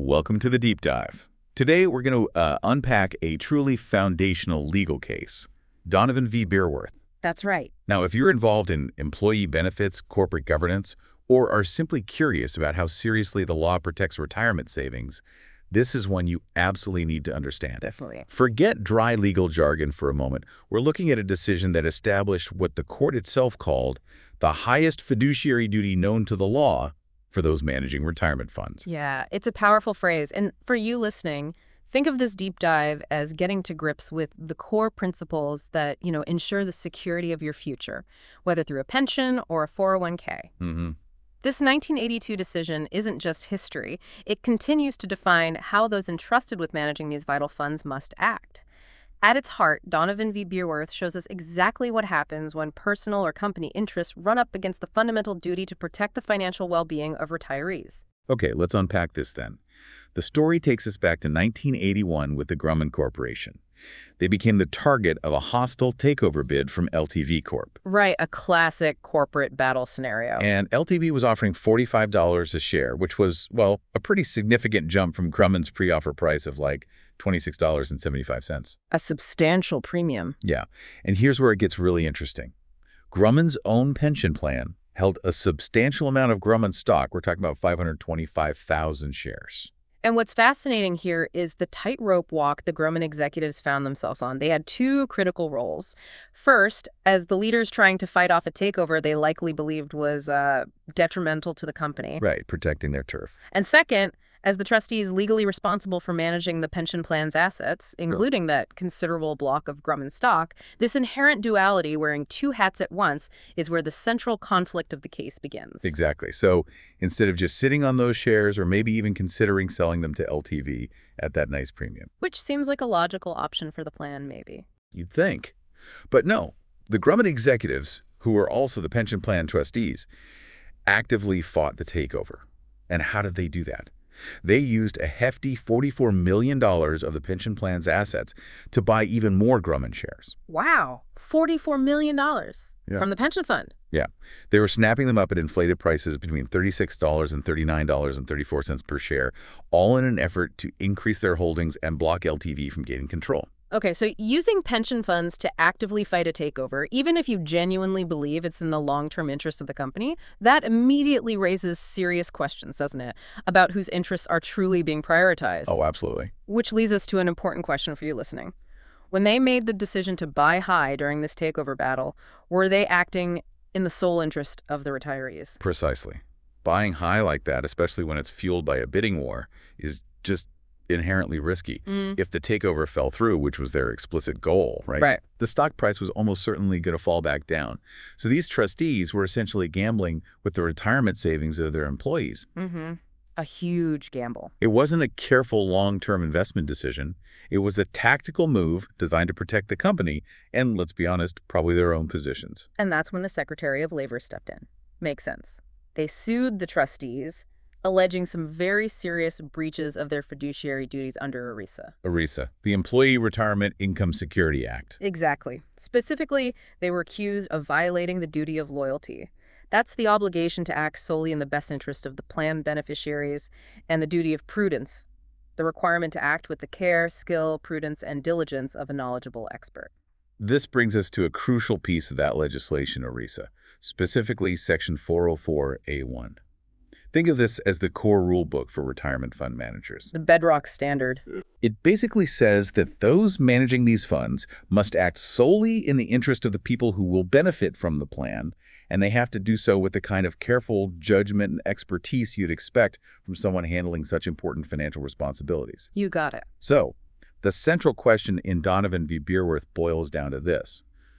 Welcome to the Deep Dive. Today, we're going to unpack a truly foundational legal case, Donovan v. Beerworth. That's right. Now, if you're involved in employee benefits, corporate governance, or are simply curious about how seriously the law protects retirement savings, this is one you absolutely need to understand. Definitely. Forget dry legal jargon for a moment. We're looking at a decision that established what the court itself called the highest fiduciary duty known to the law for those managing retirement funds. Yeah, it's a powerful phrase. And for you listening, think of this deep dive as getting to grips with the core principles that, ensure the security of your future, whether through a pension or a 401k. This 1982 decision isn't just history. It continues to define how those entrusted with managing these vital funds must act. At its heart, Donovan v. Beerworth shows us exactly what happens when personal or company interests run up against the fundamental duty to protect the financial well-being of retirees. Okay, let's unpack this then. The story takes us back to 1981 with the Grumman Corporation. They became the target of a hostile takeover bid from LTV Corp. Right, a classic corporate battle scenario. And LTV was offering $45 a share, which was, well, a pretty significant jump from Grumman's pre-offer price of like $26.75. A substantial premium. Yeah, and here's where it gets really interesting. Grumman's own pension plan held a substantial amount of Grumman stock. We're talking about 525,000 shares. And what's fascinating here is the tightrope walk the Grumman executives found themselves on. They had two critical roles. First, as the leaders trying to fight off a takeover they likely believed was detrimental to the company. Right, protecting their turf. And second, as the trustees legally responsible for managing the pension plan's assets, including that considerable block of Grumman stock, this inherent duality, wearing two hats at once, is where the central conflict of the case begins. Exactly. So instead of just sitting on those shares or maybe even considering selling them to LTV at that nice premium. Which seems like a logical option for the plan, maybe. You'd think. But no, the Grumman executives, who were also the pension plan trustees, actively fought the takeover. And how did they do that? They used a hefty $44 million of the pension plan's assets to buy even more Grumman shares. Wow, $44 million from the pension fund. Yeah. They were snapping them up at inflated prices between $36 and $39.34 per share, all in an effort to increase their holdings and block LTV from gaining control. Okay, so using pension funds to actively fight a takeover, even if you genuinely believe it's in the long-term interest of the company, that immediately raises serious questions, doesn't it, about whose interests are truly being prioritized. Oh, absolutely. Which leads us to an important question for you listening. When they made the decision to buy high during this takeover battle, were they acting in the sole interest of the retirees? Precisely. Buying high like that, especially when it's fueled by a bidding war, is just inherently risky. If the takeover fell through, which was their explicit goal, right? The stock price was almost certainly going to fall back down. So these trustees were essentially gambling with the retirement savings of their employees. A huge gamble. It wasn't a careful long-term investment decision. It was a tactical move designed to protect the company and, let's be honest, probably their own positions. And that's when the Secretary of Labor stepped in. Makes sense. They sued the trustees, alleging some very serious breaches of their fiduciary duties under ERISA. ERISA, the Employee Retirement Income Security Act. Exactly. Specifically, they were accused of violating the duty of loyalty. That's the obligation to act solely in the best interest of the plan beneficiaries, and the duty of prudence, the requirement to act with the care, skill, prudence, and diligence of a knowledgeable expert. This brings us to a crucial piece of that legislation, ERISA, specifically Section 404A1. Think of this as the core rule book for retirement fund managers. The bedrock standard. It basically says that those managing these funds must act solely in the interest of the people who will benefit from the plan, and they have to do so with the kind of careful judgment and expertise you'd expect from someone handling such important financial responsibilities. You got it. So, the central question in Donovan v. Beerworth boils down to this.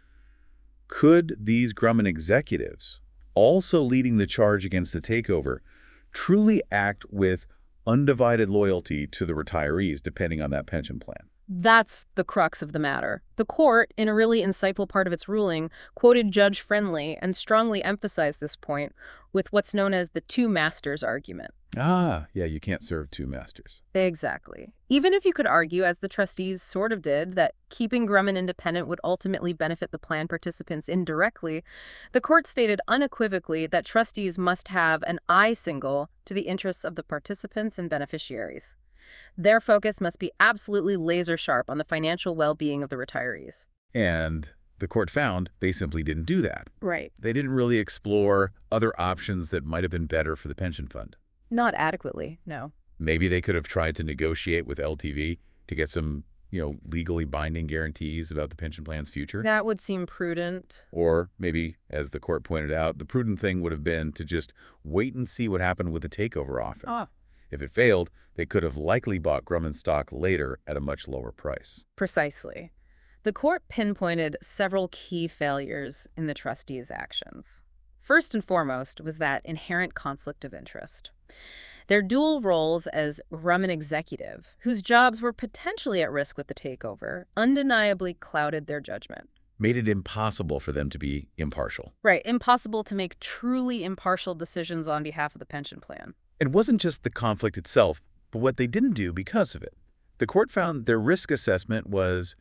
Could these Grumman executives, also leading the charge against the takeover, truly act with undivided loyalty to the retirees depending on that pension plan? That's the crux of the matter. The court, in a really insightful part of its ruling, quoted Judge Friendly and strongly emphasized this point with what's known as the two masters argument. Ah, yeah, you can't serve two masters. Exactly. Even if you could argue, as the trustees sort of did, that keeping Grumman independent would ultimately benefit the plan participants indirectly, the court stated unequivocally that trustees must have an eye single to the interests of the participants and beneficiaries. Their focus must be absolutely laser sharp on the financial well-being of the retirees. And the court found they simply didn't do that. Right. They didn't really explore other options that might have been better for the pension fund. Not adequately, no. Maybe they could have tried to negotiate with LTV to get some, legally binding guarantees about the pension plan's future. That would seem prudent. Or maybe, as the court pointed out, the prudent thing would have been to just wait and see what happened with the takeover offer. Oh. If it failed, they could have likely bought Grumman stock later at a much lower price. Precisely. The court pinpointed several key failures in the trustees' actions. First and foremost was that inherent conflict of interest. Their dual roles as Grumman executive, whose jobs were potentially at risk with the takeover, undeniably clouded their judgment. Made it impossible for them to be impartial. Right, impossible to make truly impartial decisions on behalf of the pension plan. It wasn't just the conflict itself, but what they didn't do because of it. The court found their risk assessment was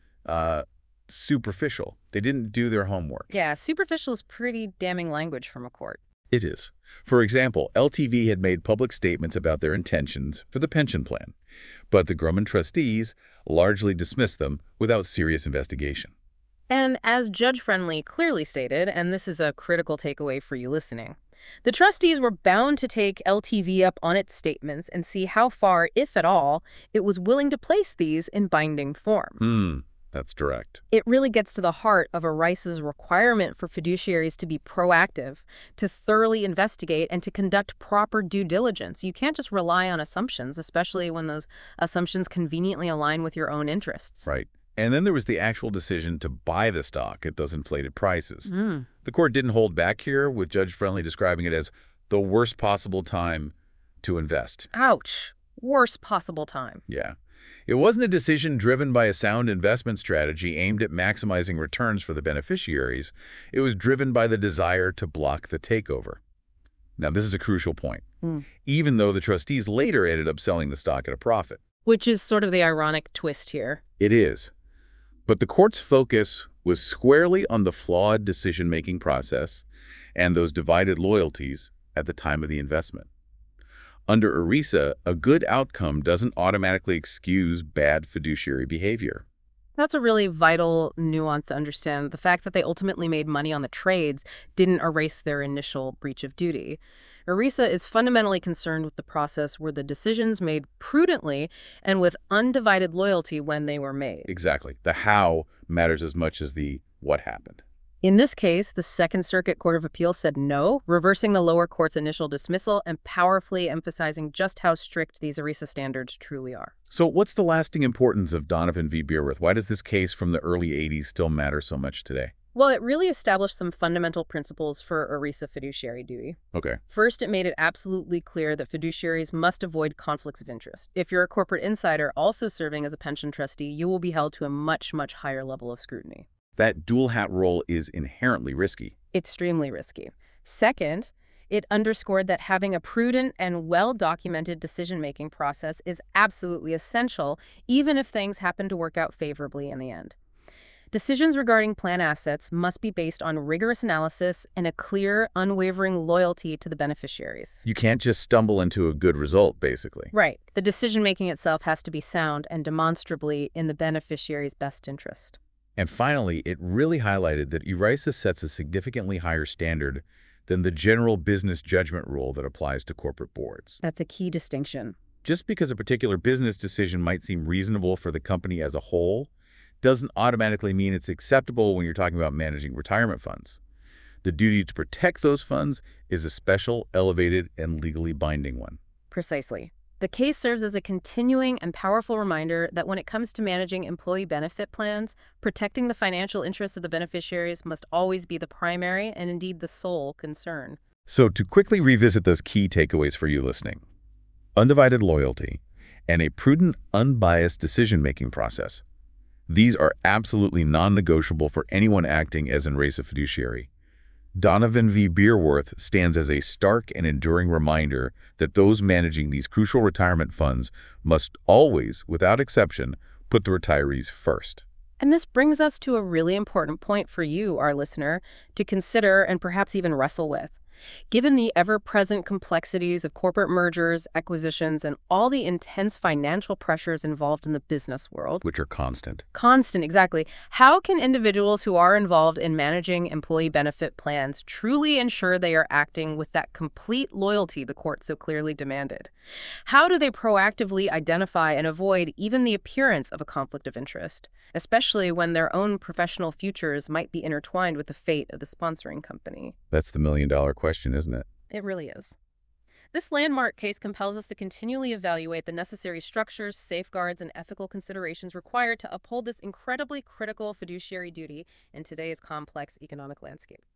superficial. They didn't do their homework. Yeah, superficial is pretty damning language from a court. It is. For example, LTV had made public statements about their intentions for the pension plan, but the Grumman trustees largely dismissed them without serious investigation. And as Judge Friendly clearly stated, and this is a critical takeaway for you listening, the trustees were bound to take LTV up on its statements and see how far, if at all, it was willing to place these in binding form. That's direct. It really gets to the heart of ERISA's requirement for fiduciaries to be proactive, to thoroughly investigate, and to conduct proper due diligence. You can't just rely on assumptions, especially when those assumptions conveniently align with your own interests. Right. And then there was the actual decision to buy the stock at those inflated prices. The court didn't hold back here, with Judge Friendly describing it as the worst possible time to invest. Ouch. Worst possible time. Yeah. It wasn't a decision driven by a sound investment strategy aimed at maximizing returns for the beneficiaries. It was driven by the desire to block the takeover. Now, this is a crucial point, even though the trustees later ended up selling the stock at a profit. Which is sort of the ironic twist here. It is. But the court's focus was squarely on the flawed decision-making process and those divided loyalties at the time of the investment. Under ERISA, a good outcome doesn't automatically excuse bad fiduciary behavior. That's a really vital nuance to understand. The fact that they ultimately made money on the trades didn't erase their initial breach of duty. ERISA is fundamentally concerned with the process where the decisions made prudently and with undivided loyalty when they were made. Exactly. The how matters as much as the what happened. In this case, the Second Circuit Court of Appeals said no, reversing the lower court's initial dismissal and powerfully emphasizing just how strict these ERISA standards truly are. So what's the lasting importance of Donovan v. Beerworth? Why does this case from the early 80s still matter so much today? Well, it really established some fundamental principles for ERISA fiduciary duty. Okay. First, it made it absolutely clear that fiduciaries must avoid conflicts of interest. If you're a corporate insider also serving as a pension trustee, you will be held to a much, much higher level of scrutiny. That dual hat role is inherently risky. Extremely risky. Second, it underscored that having a prudent and well-documented decision-making process is absolutely essential, even if things happen to work out favorably in the end. Decisions regarding plan assets must be based on rigorous analysis and a clear, unwavering loyalty to the beneficiaries. You can't just stumble into a good result, basically. Right. The decision-making itself has to be sound and demonstrably in the beneficiary's best interest. And finally, it really highlighted that ERISA sets a significantly higher standard than the general business judgment rule that applies to corporate boards. That's a key distinction. Just because a particular business decision might seem reasonable for the company as a whole doesn't automatically mean it's acceptable when you're talking about managing retirement funds. The duty to protect those funds is a special, elevated, and legally binding one. Precisely. The case serves as a continuing and powerful reminder that when it comes to managing employee benefit plans, protecting the financial interests of the beneficiaries must always be the primary and indeed the sole concern. So to quickly revisit those key takeaways for you listening: undivided loyalty and a prudent, unbiased decision-making process. These are absolutely non-negotiable for anyone acting as an ERISA fiduciary. Donovan v. Beerworth stands as a stark and enduring reminder that those managing these crucial retirement funds must always, without exception, put the retirees first. And this brings us to a really important point for you, our listener, to consider and perhaps even wrestle with. Given the ever-present complexities of corporate mergers, acquisitions, and all the intense financial pressures involved in the business world, Which are constant. constant, exactly, how can individuals who are involved in managing employee benefit plans truly ensure they are acting with that complete loyalty the court so clearly demanded? How do they proactively identify and avoid even the appearance of a conflict of interest, especially when their own professional futures might be intertwined with the fate of the sponsoring company? That's the million-dollar question, isn't it? It really is. This landmark case compels us to continually evaluate the necessary structures, safeguards, and ethical considerations required to uphold this incredibly critical fiduciary duty in today's complex economic landscape.